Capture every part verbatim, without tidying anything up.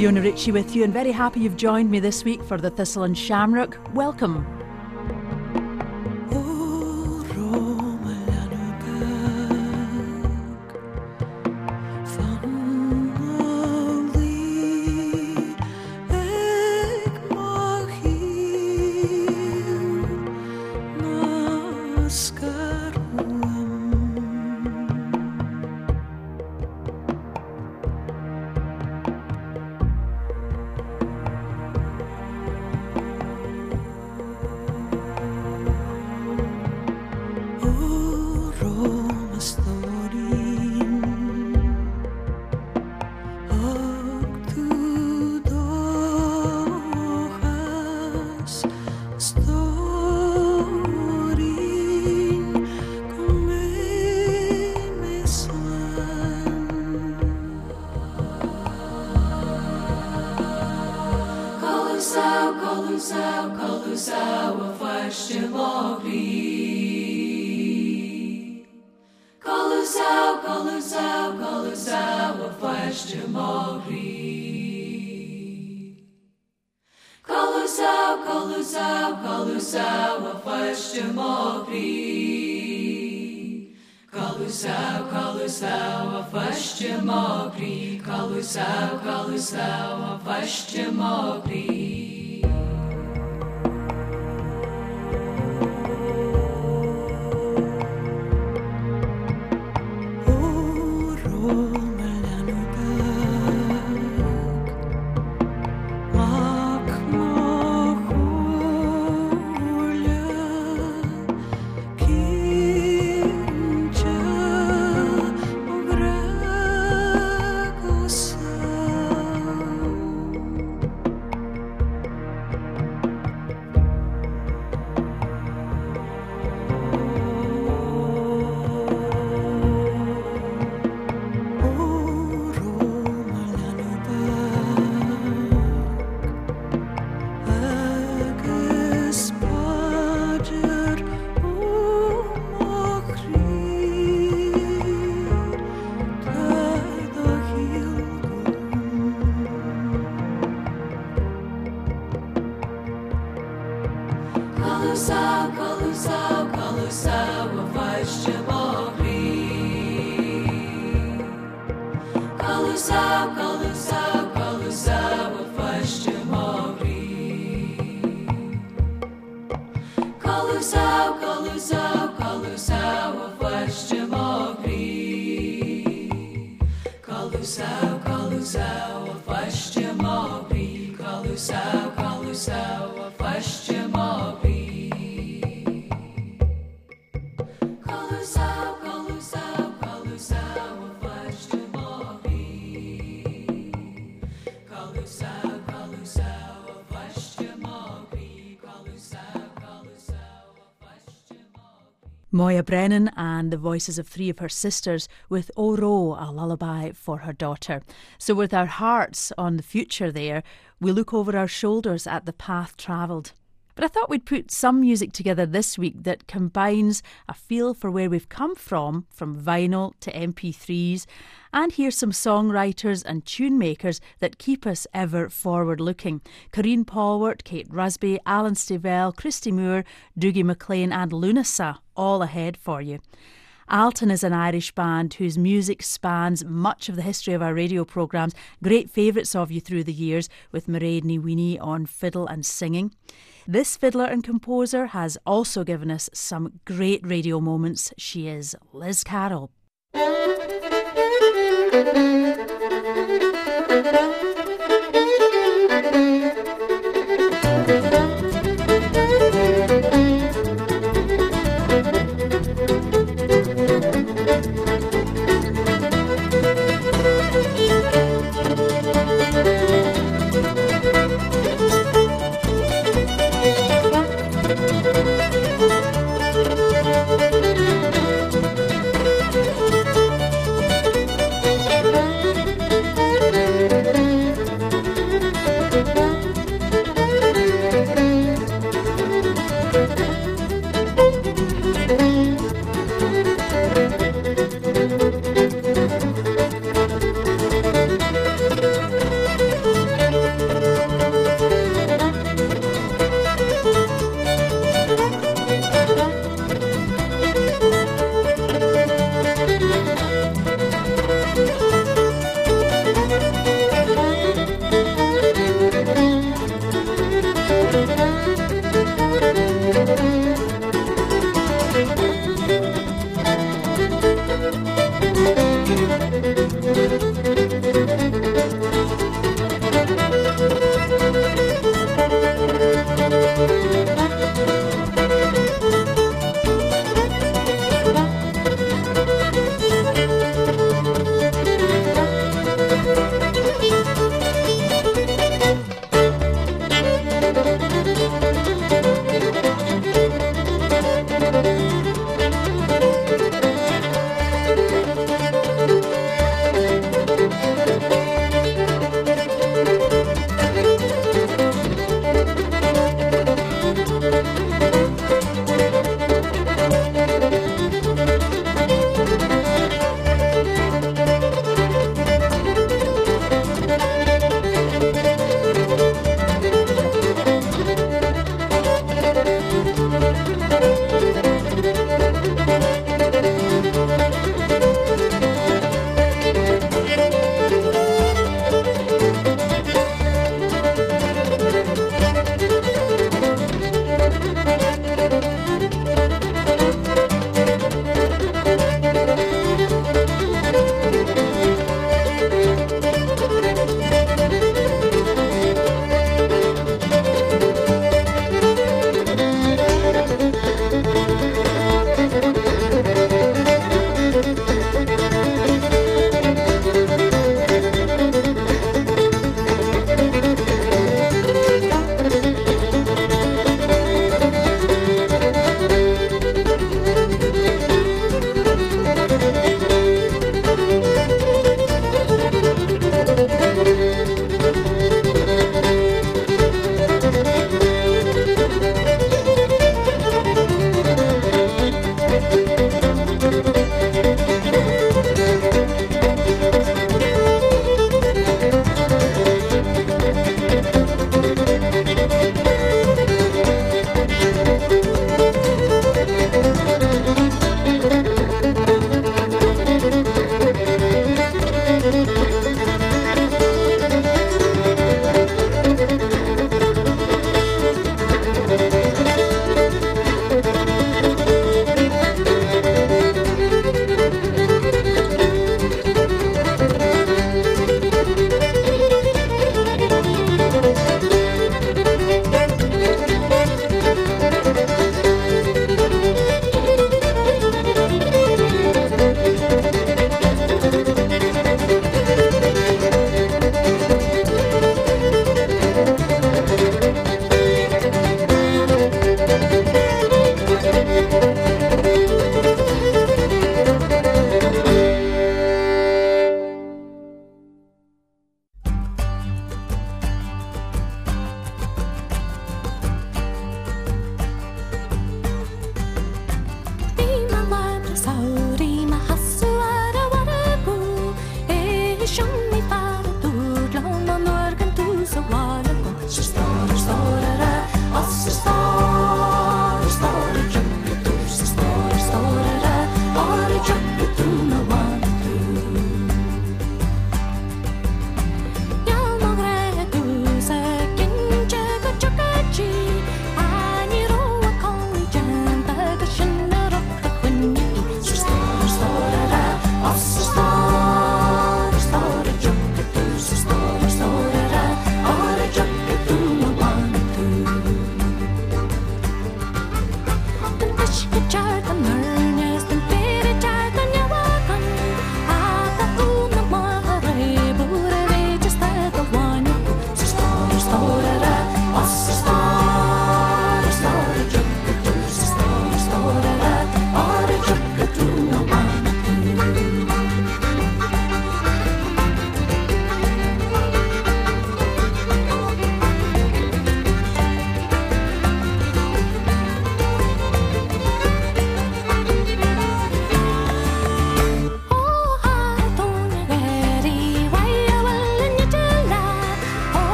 Fiona Ritchie with you, and very happy you've joined me this week for the Thistle and Shamrock. Welcome. Moya Brennan and the voices of three of her sisters with O Ro, a lullaby for her daughter. So with our hearts on the future there, we look over our shoulders at the path travelled. But I thought we'd put some music together this week that combines a feel for where we've come from, from vinyl to M P threes, and hear some songwriters and tune makers that keep us ever forward-looking. Corinne Polwart, Kate Rusby, Alan Stivell, Christy Moore, Dougie MacLean and Lunasa, all ahead for you. Alton is an Irish band whose music spans much of the history of our radio programmes. Great favourites of you through the years, with Mairead Ní Mhaoine on fiddle and singing. This fiddler and composer has also given us some great radio moments. She is Liz Carroll. Thank you.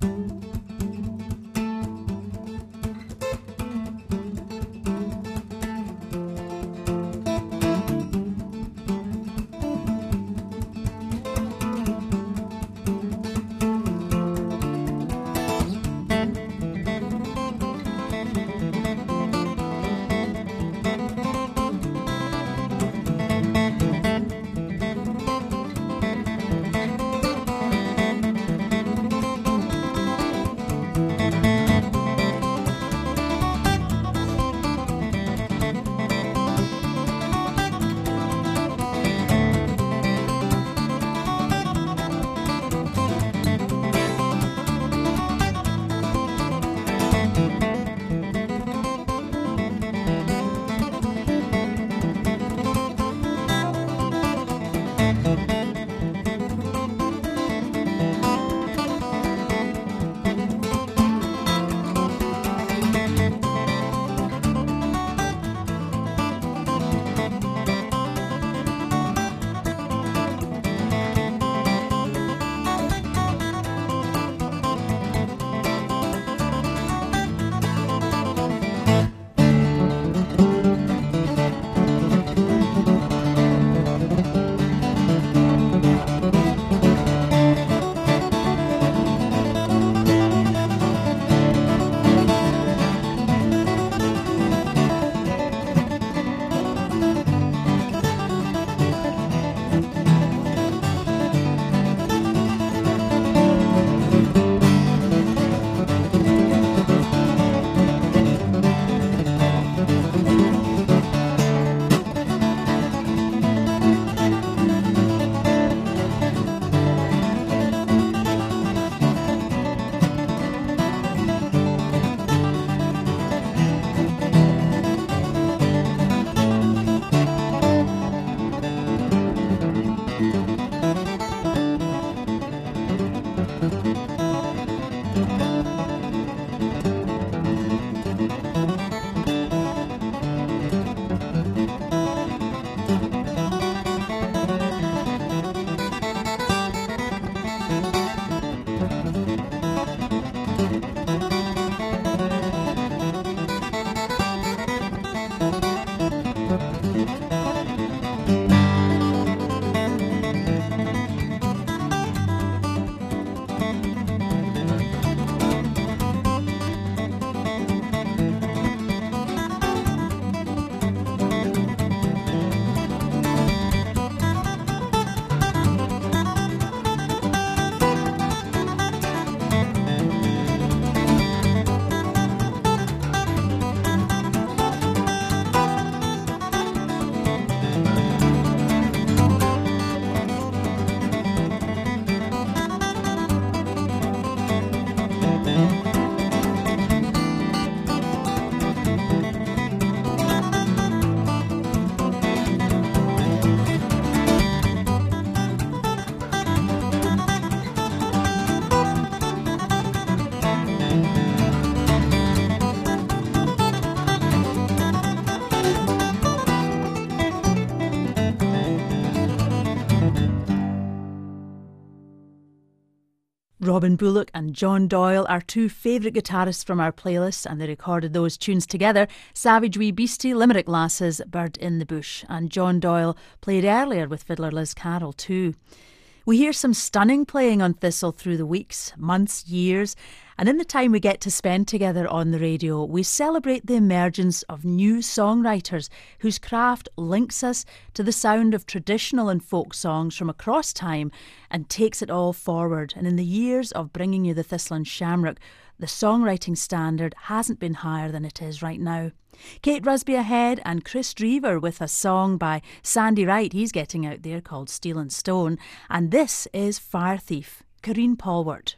Robin Bullock and John Doyle are two favourite guitarists from our playlist, and they recorded those tunes together. Savage Wee Beastie, Limerick Lasses, Bird in the Bush, and John Doyle played earlier with fiddler Liz Carroll too. We hear some stunning playing on Thistle through the weeks, months, years, and in the time we get to spend together on the radio, we celebrate the emergence of new songwriters whose craft links us to the sound of traditional and folk songs from across time and takes it all forward. And in the years of bringing you the Thistle and Shamrock, the songwriting standard hasn't been higher than it is right now. Kate Rusby ahead, and Chris Drever with a song by Sandy Wright, he's getting out there, called Steel and Stone. And this is Fire Thief, Corinne Polwart.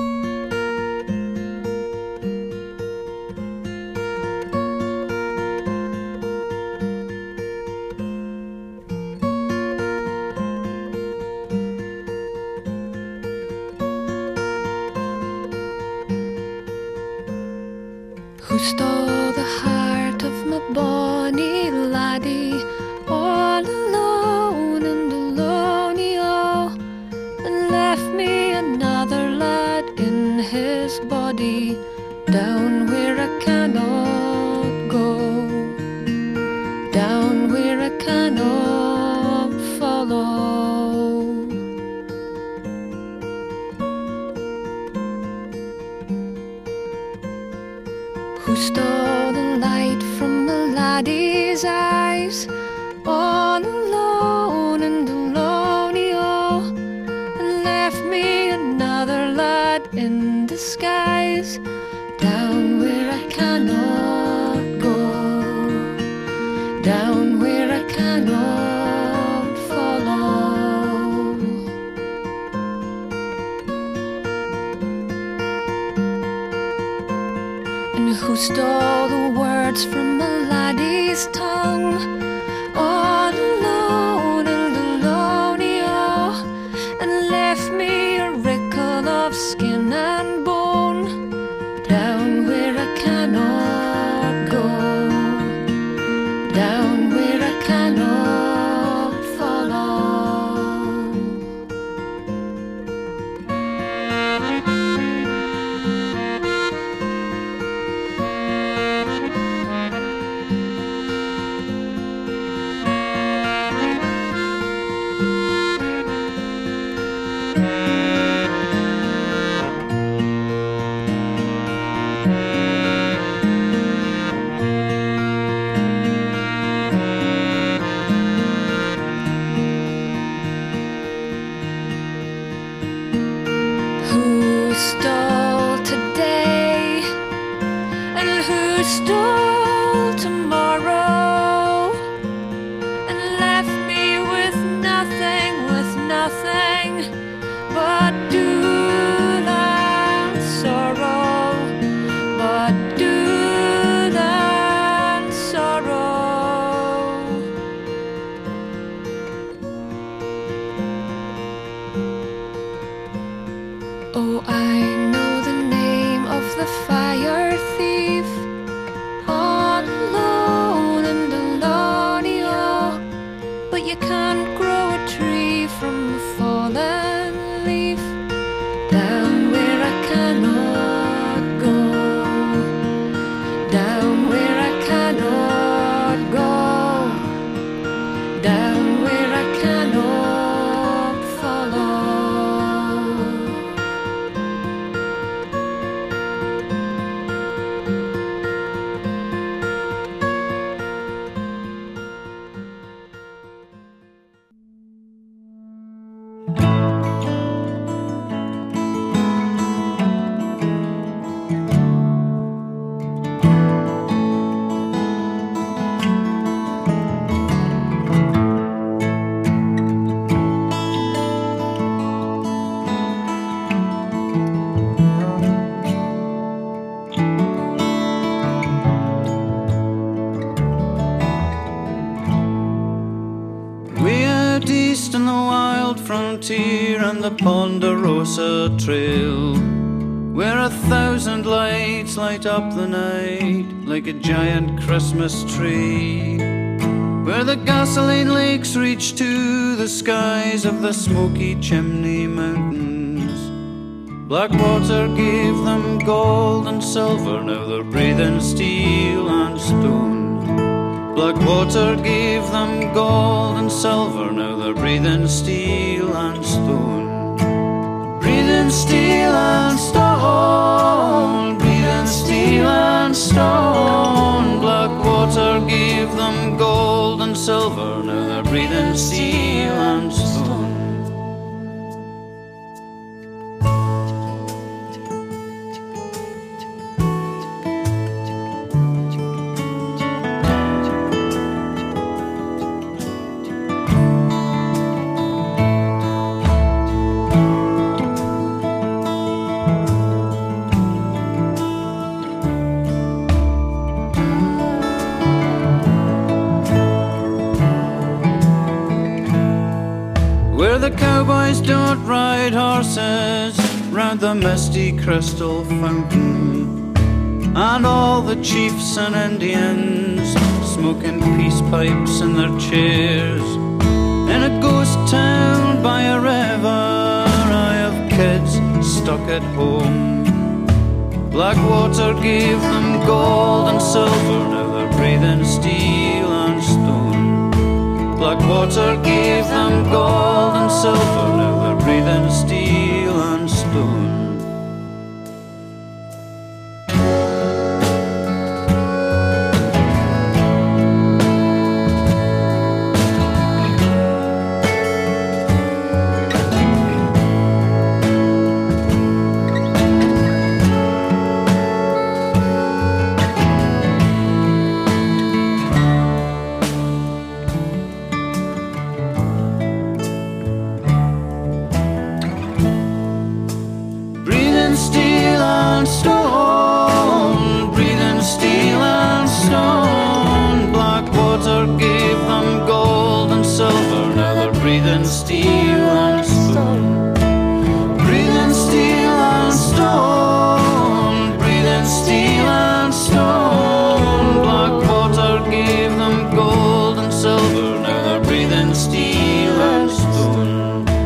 Who stole the heart of my bonny laddie, all alone in the lonely o, and left me another lad in his lost body down where I cannot go, down where I cannot follow. Who stole the light from the laddie's eyes, all alone and alone, oh, and left me another lad in disguise, down where I cannot go, down where I cannot follow. And who stole the words from the laddie's tongue, all alone and alone, oh, and left me a rickle of skin and bone, down where I cannot go, down where I cannot follow. Who stole today, and who stole tomorrow, and left me with nothing, with nothing but doom and sorrow, but doom and sorrow. Oh, I know the name of the fire thief, all alone and alone, oh, but you can't grow a tree from a fallen leaf, down where I cannot go, down where I cannot go, down where I cannot follow. East in the wild frontier and the Ponderosa Trail, where a thousand lights light up the night like a giant Christmas tree, where the gasoline lakes reach to the skies of the Smoky Chimney Mountains. Blackwater gave them gold and silver, now they're breathing steel and stone. Blackwater gave them gold and silver, now they're breathing steel and stone. Breathing steel and stone, breathing steel and stone. Blackwater gave them gold and silver, now they're breathing steel and stone. Where the cowboys don't ride horses round the misty crystal fountain, and all the chiefs and Indians smoking peace pipes in their chairs. In a ghost town by a river, I have kids stuck at home, Blackwater gave them gold and silver, now they're breathing steel and stone. Blackwater gave them gold and silver, now they're breathing steel and stone. Breathing steel and stone, breathing steel and stone, breathing steel and stone. Blackwater gave them gold and silver, now they're breathing steel and stone.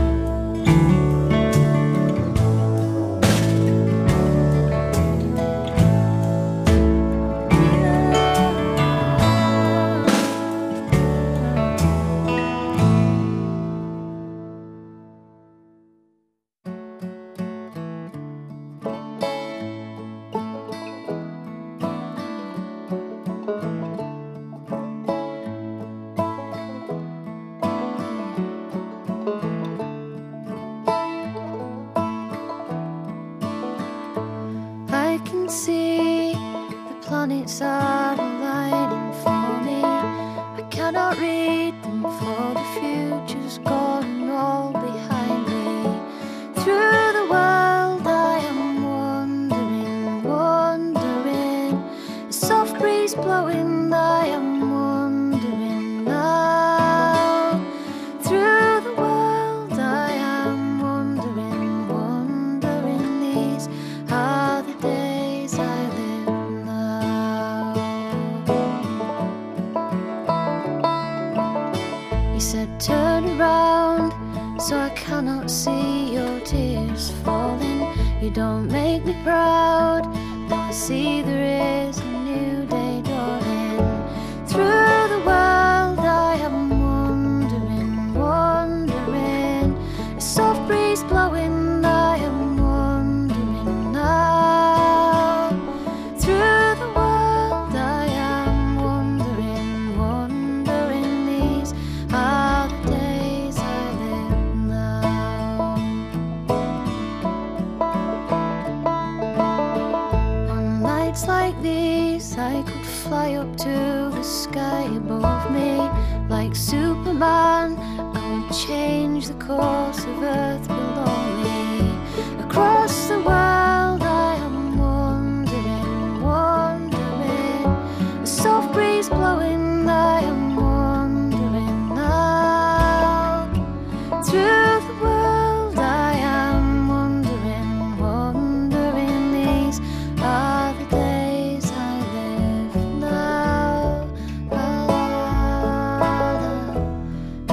Planets are aligning for me. I cannot read them, for the future's gone all behind me. Through the world I am wandering, wandering. A soft breeze blowing, I am wandering now. Through the world I am wandering, wandering. These are the days I live. He said, turn around, so I cannot see your tears falling. You don't make me proud, now I see there is a new day dawning. Through the world I am wandering, wandering. A soft breeze blowing, I am wandering now. Through the world I am wandering, wandering. These are the days I live now. On nights like these I could fly up to the sky above me. Like Superman, I would change the course of Earth below me. Across the world I am wandering, wandering. A soft breeze blowing, I am wandering now. Through the world I am wandering, wandering. These are the days I live now. La, la, la,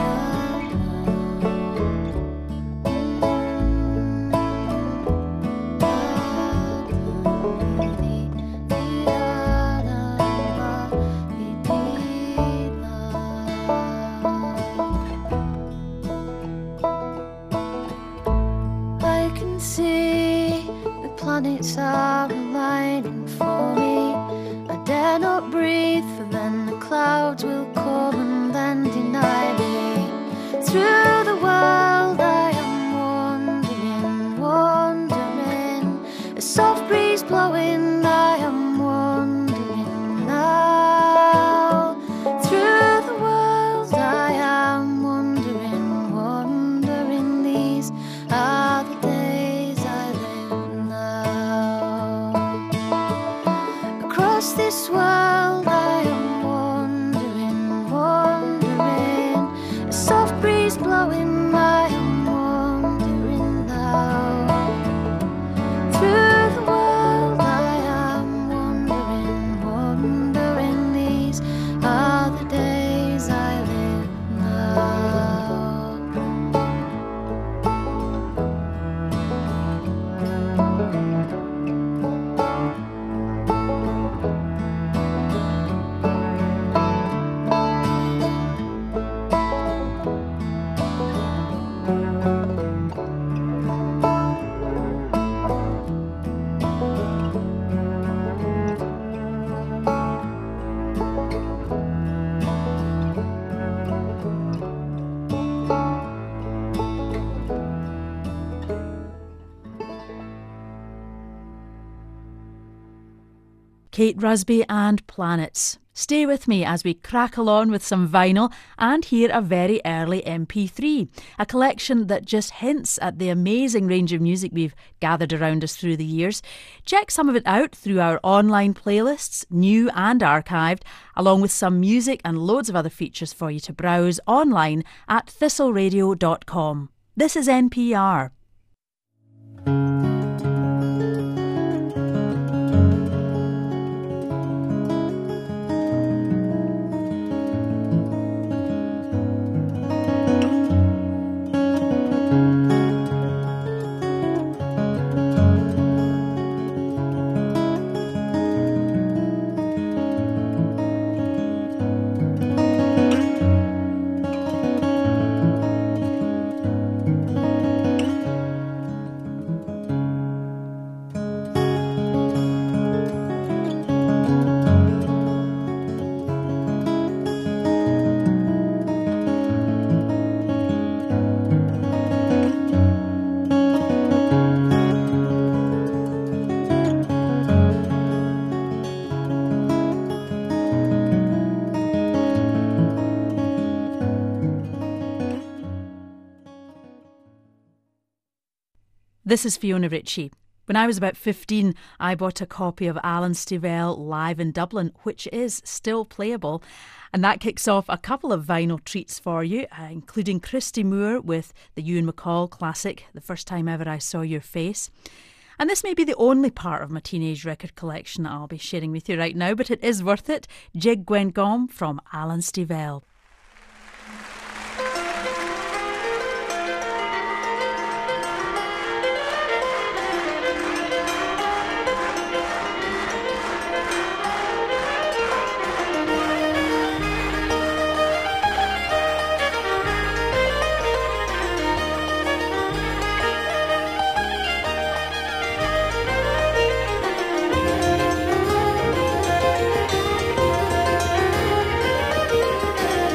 I can see the planets are aligning for me. I dare not breathe, for then the clouds will come and then deny me. Through the world I am wandering, wandering. A soft breeze blowing, I am wandering now. Through the world I am wandering, wandering. These are the days I live now. Across this world I am wandering, wandering. A soft breeze blowing, I am wandering now. Through the world I am wandering. Kate Rusby and Planets. Stay with me as we crackle on with some vinyl and hear a very early M P three, a collection that just hints at the amazing range of music we've gathered around us through the years. Check some of it out through our online playlists, new and archived, along with some music and loads of other features for you to browse online at thistle radio dot com. This is N P R. This is Fiona Ritchie. When I was about fifteen, I bought a copy of Alan Stivell live in Dublin, which is still playable. And that kicks off a couple of vinyl treats for you, uh, including Christy Moore with the Ewan MacColl classic, The First Time Ever I Saw Your Face. And this may be the only part of my teenage record collection that I'll be sharing with you right now, but it is worth it. Jig Gwen Gom from Alan Stivell. Thank you.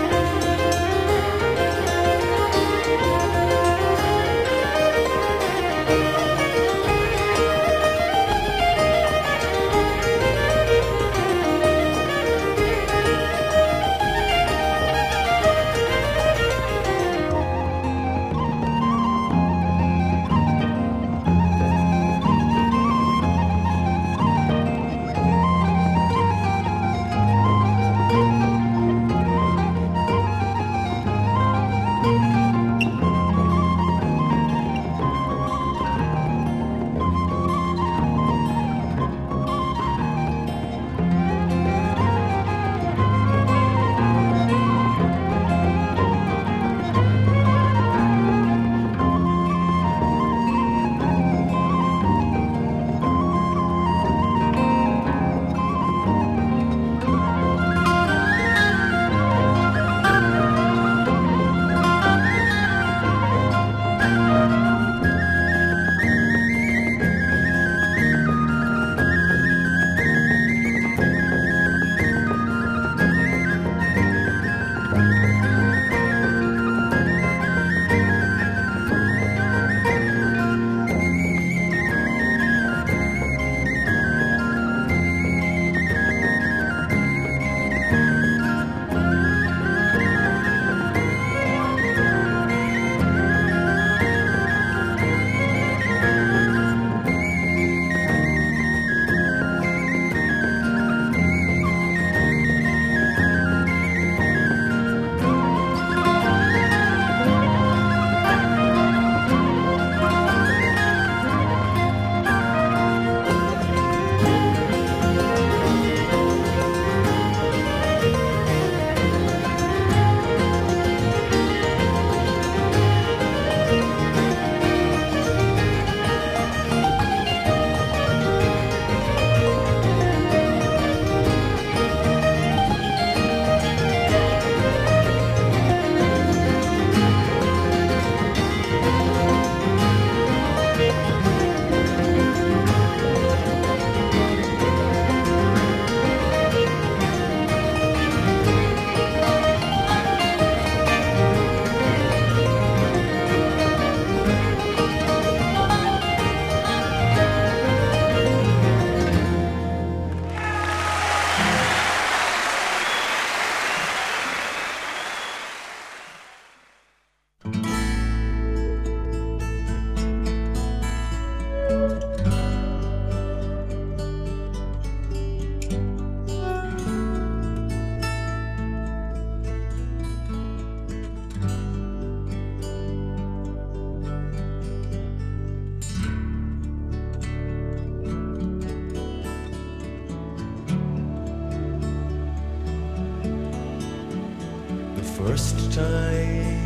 first time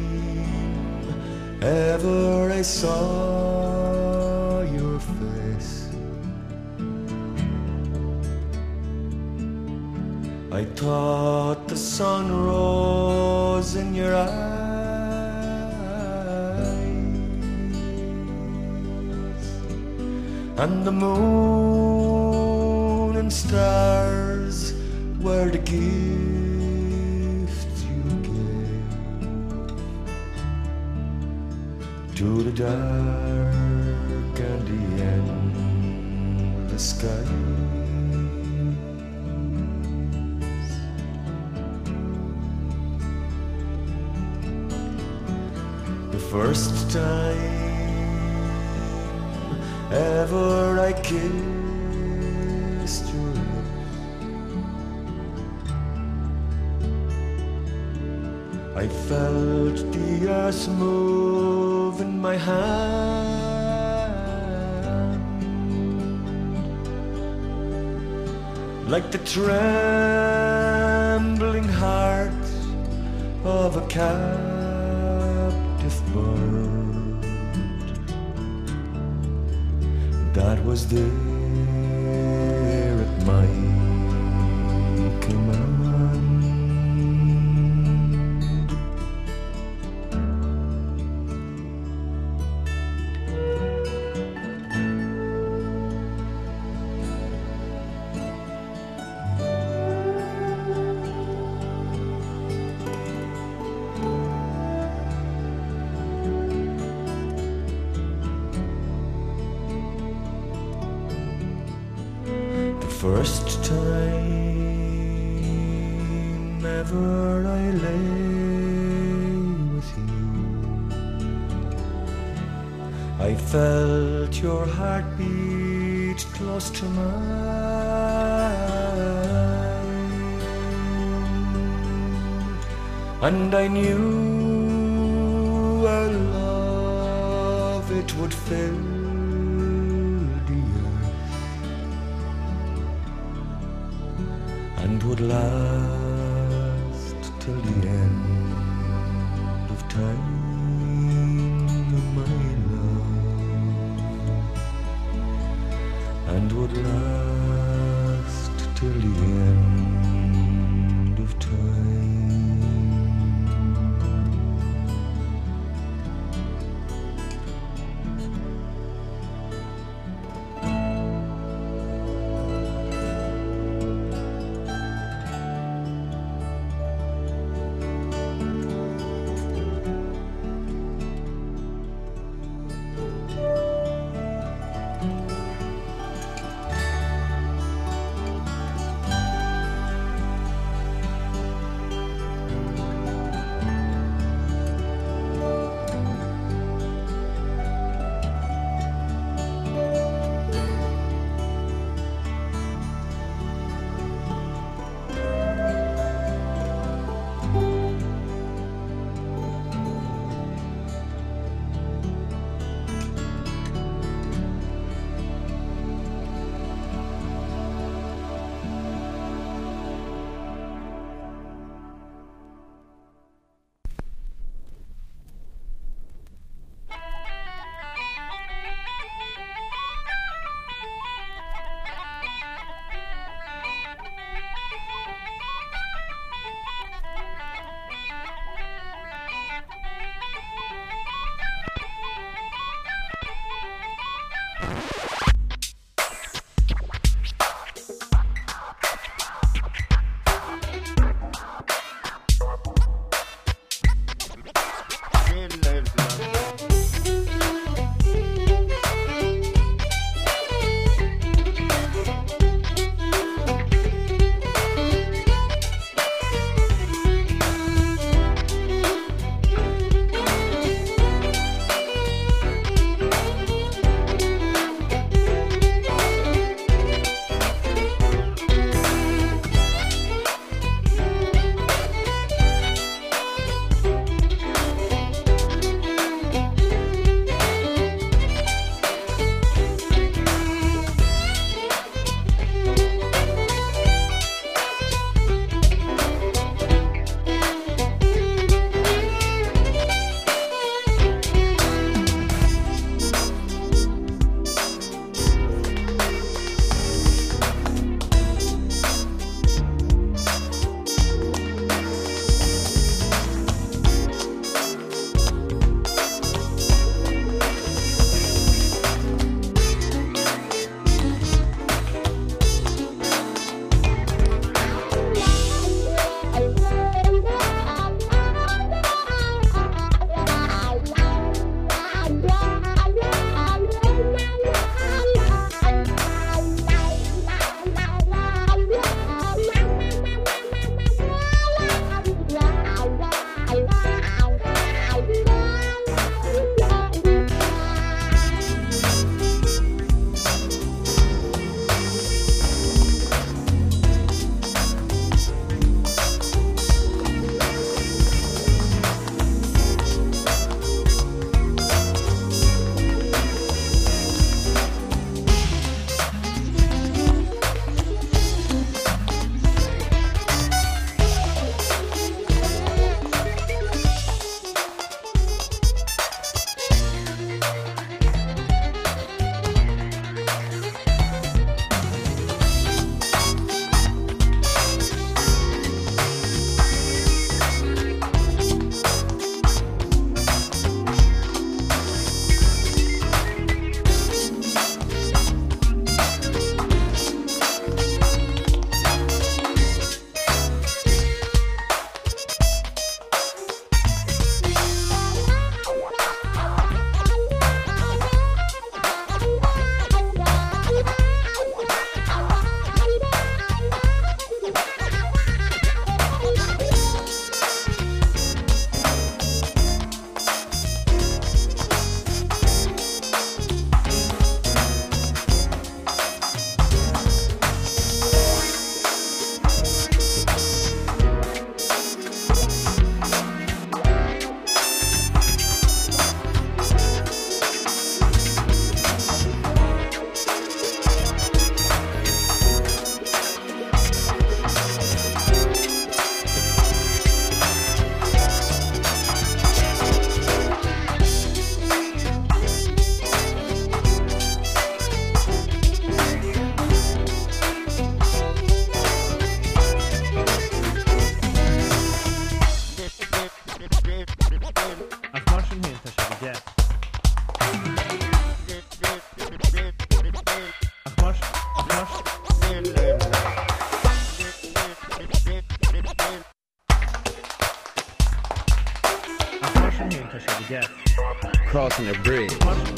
ever I saw your face, I thought the sun rose in your eyes, and the moon and stars were the gifts you gave to the dark and the endless skies. The first time ever I kissed your lips, I felt the earth move in my hand, like the trembling heart of a captive bird that was there at my command. First time ever I lay with you, I felt your heartbeat close to mine, and I knew our love, it would fill and would last till the end of time, my love, and would last till the end of time. Crossing a bridge.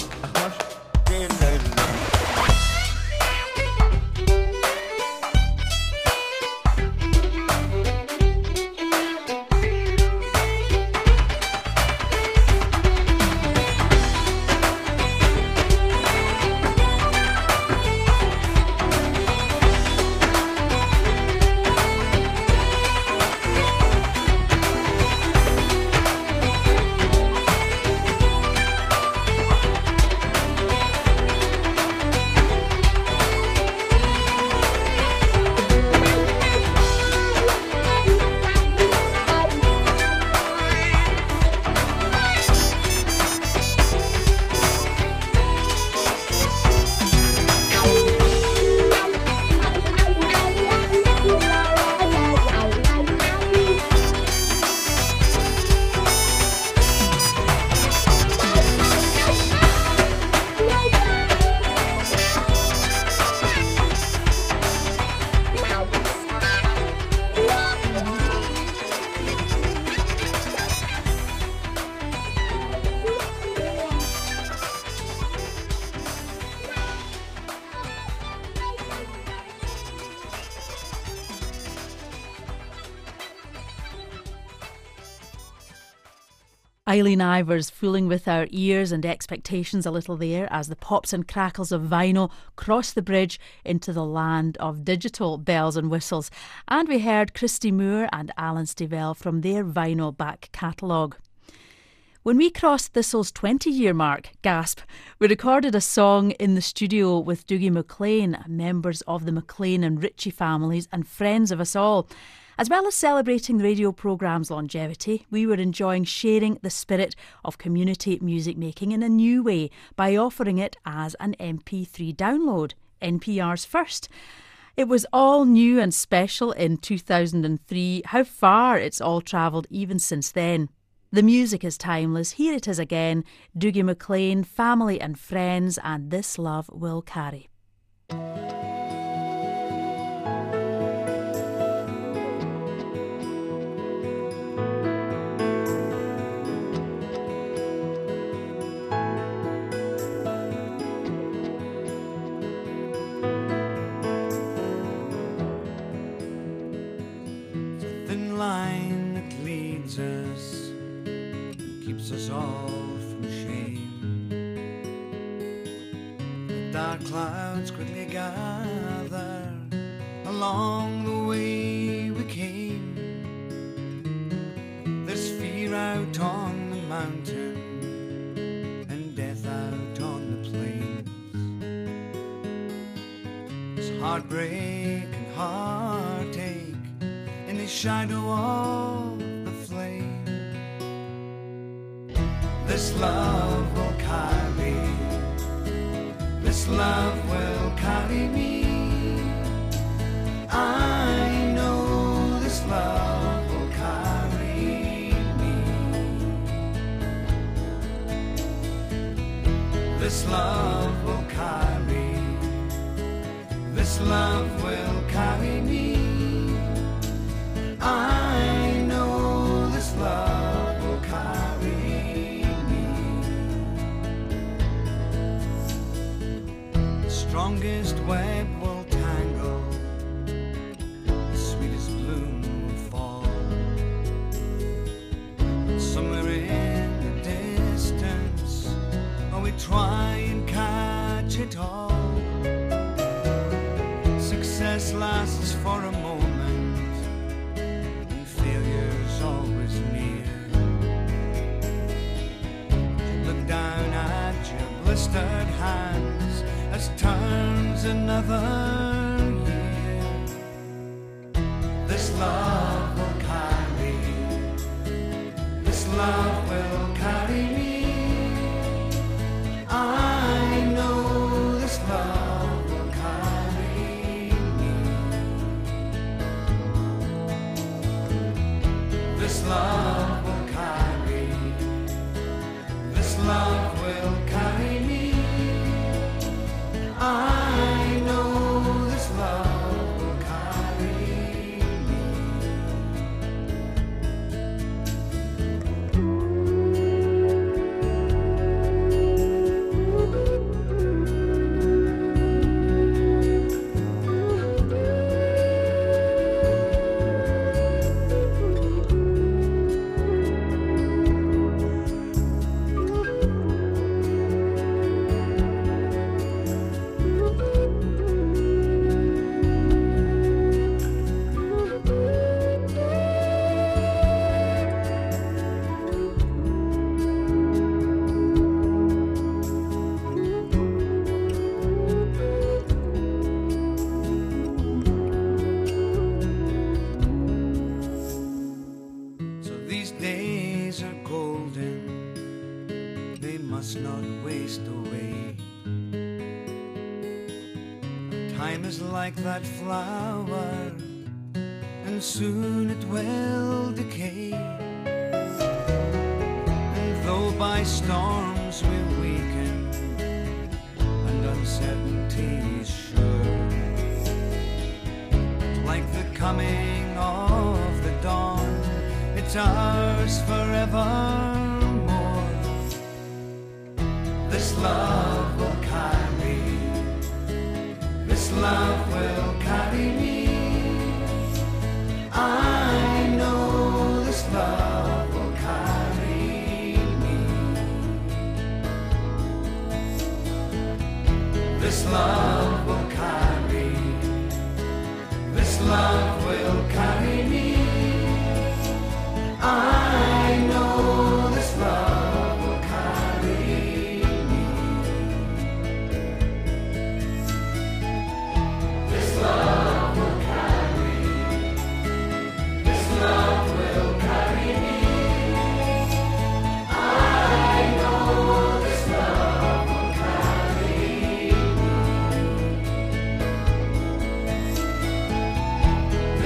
Eileen Ivers fooling with our ears and expectations a little there as the pops and crackles of vinyl cross the bridge into the land of digital bells and whistles. And we heard Christy Moore and Alan Stivell from their vinyl back catalogue. When we crossed Thistle's twenty-year mark, gasp, we recorded a song in the studio with Dougie MacLean, members of the MacLean and Ritchie families and friends of us all. As well as celebrating the radio programme's longevity, we were enjoying sharing the spirit of community music making in a new way by offering it as an M P three download, N P R's first. It was all new and special in two thousand three. How far it's all travelled even since then. The music is timeless. Here it is again, Dougie MacLean, Family and Friends, and This Love Will Carry. Line that leads us, keeps us all from shame. The dark clouds quickly gather along the way we came. There's fear out on the mountain and death out on the plains. There's heartbreak and heartache in the shadow of the flame. This love will carry, this love will carry me. I know this love will carry me. This love will carry, this love will carry me. I know this love will carry me. The strongest web will tangle, the sweetest bloom will fall. Somewhere in the distance, oh, we try and catch it all. Success lasts for a moment, always near. Look down at your blistered hands as turns another year. This love will carry, this love will carry me. I know this love will carry me. This love will carry, this love will carry me. I know Time is like that flower, and soon it will decay. And though by storms we weaken and uncertainty is sure, like the coming of the dawn, it's ours forevermore. This love will carry, this love will carry me. I know this love will carry me. This love will carry, this love will carry me. I know this love will carry me. This love will carry, this love will carry me. I know this love will carry me.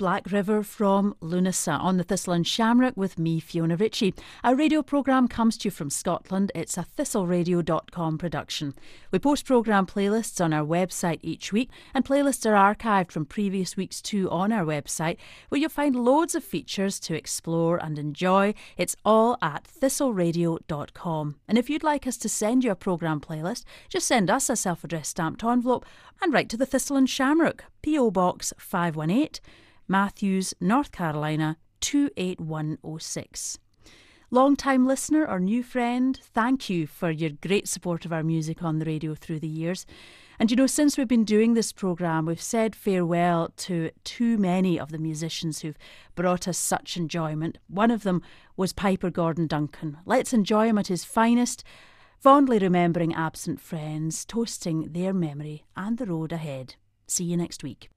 Black River from Lunasa on the Thistle and Shamrock with me, Fiona Ritchie. Our radio programme comes to you from Scotland. It's a thistle radio dot com production. We post programme playlists on our website each week, and playlists are archived from previous weeks too on our website, where you'll find loads of features to explore and enjoy. It's all at thistle radio dot com. And if you'd like us to send you a programme playlist, just send us a self-addressed stamped envelope and write to the Thistle and Shamrock, P O Box five one eight, Matthews, North Carolina two eight one oh six. Long-time listener or new friend, thank you for your great support of our music on the radio through the years. And you know, since we've been doing this programme, we've said farewell to too many of the musicians who've brought us such enjoyment. One of them was Piper Gordon Duncan. Let's enjoy him at his finest, fondly remembering absent friends, toasting their memory and the road ahead. See you next week.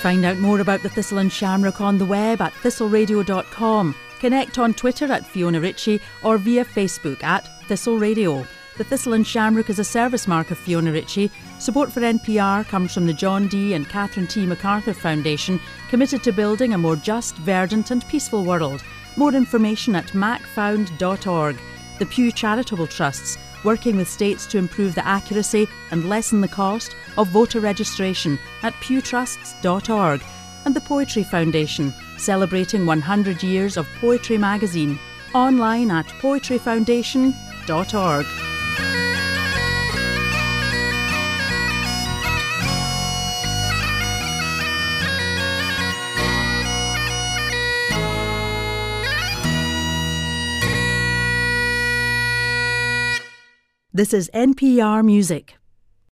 Find out more about the Thistle and Shamrock on the web at thistle radio dot com. Connect on Twitter at Fiona Ritchie or via Facebook at Thistle Radio. The Thistle and Shamrock is a service mark of Fiona Ritchie. Support for N P R comes from the John D and Catherine T MacArthur Foundation, committed to building a more just, verdant and peaceful world. More information at mac found dot org. The Pew Charitable Trusts, working with states to improve the accuracy and lessen the cost of voter registration at pew trusts dot org. And the Poetry Foundation, celebrating one hundred years of Poetry magazine, online at poetry foundation dot org. This is N P R Music.